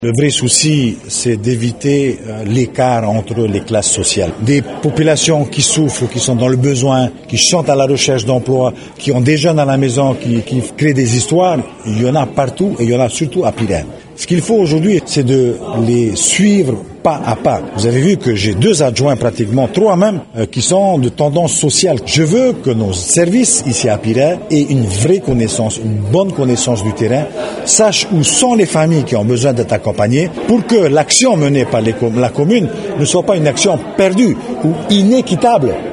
Le vrai souci, c'est d'éviter l'écart entre les classes sociales. Des populations qui souffrent, qui sont dans le besoin, qui chantent à la recherche d'emploi, qui ont des jeunes à la maison, qui créent des histoires, il y en a partout et il y en a surtout à Pirène. Ce qu'il faut aujourd'hui, c'est de les suivre pas à pas. Vous avez vu que j'ai 2 adjoints, pratiquement 3 même, qui sont de tendance sociale. Je veux que nos services ici à Pirène aient une vraie connaissance, une bonne connaissance du terrain, sachent où sont les familles qui ont besoin d'être accompagnées pour que l'action menée par la commune ne soit pas une action perdue ou inéquitable.